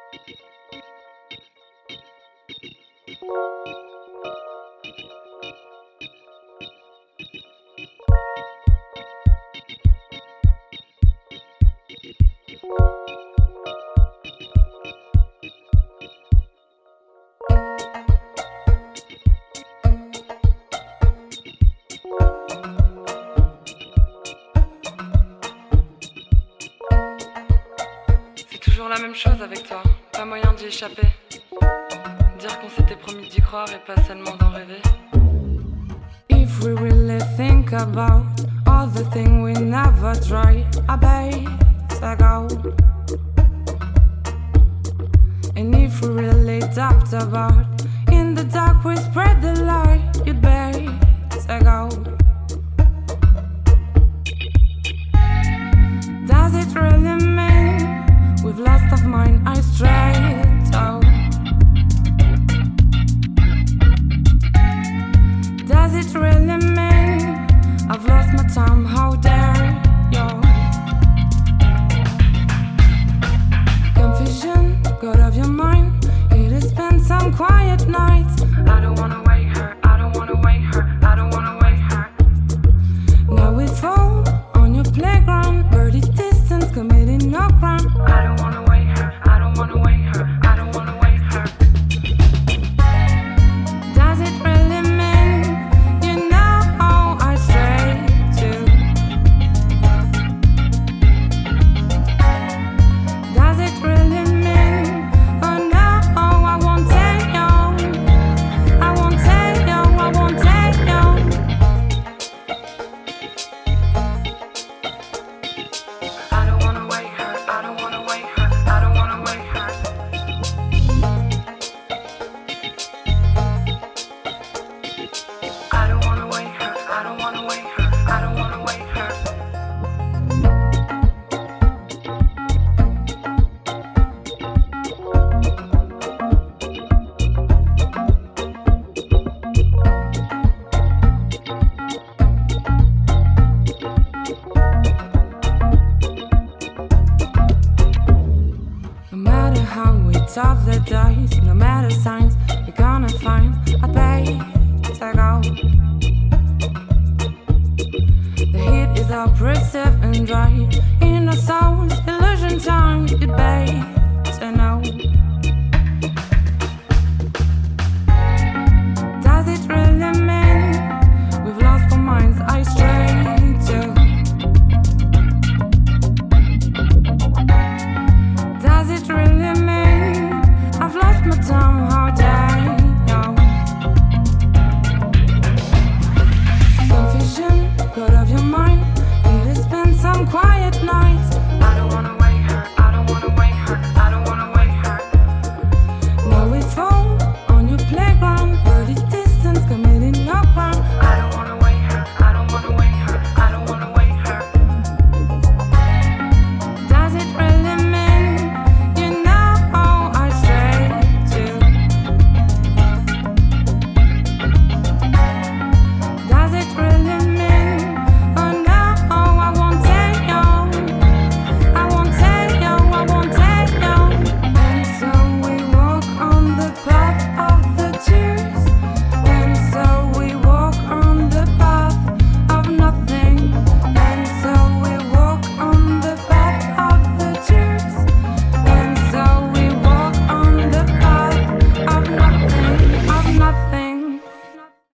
Toujours la même chose avec toi, pas moyen d'y échapper. Dire qu'on s'était promis d'y croire et pas seulement d'en rêver. If we really think about all the things we never tried, I better go. And if we really talked about in the dark we spread the light, you'd better go. Does it really mean we've lost of mine, I strayed out? Does it really mean I've lost my time? How dare you? Confusion got of your mind. It has been some quiet nights. I don't wanna wake her, I don't wanna wake her, I don't wanna wake her. Now we fall on your playground, birdie distance, committing no crime. I don't wanna wake her, I don't wanna wake her, I don't wanna wake her. Does it really mean you know I strayed too? Does it really mean oh no, I won't take you, I won't take you, I won't take you? I don't wanna wake her, I don't wanna wake her, I don't wanna wake her. I don't wanna wake her, I don't wanna wake her, I don't wanna wake her. No matter how we tough the dice, no matter signs we're gonna find, I'd better go. The heat is oppressive and dry in our souls, illusion time, you'd better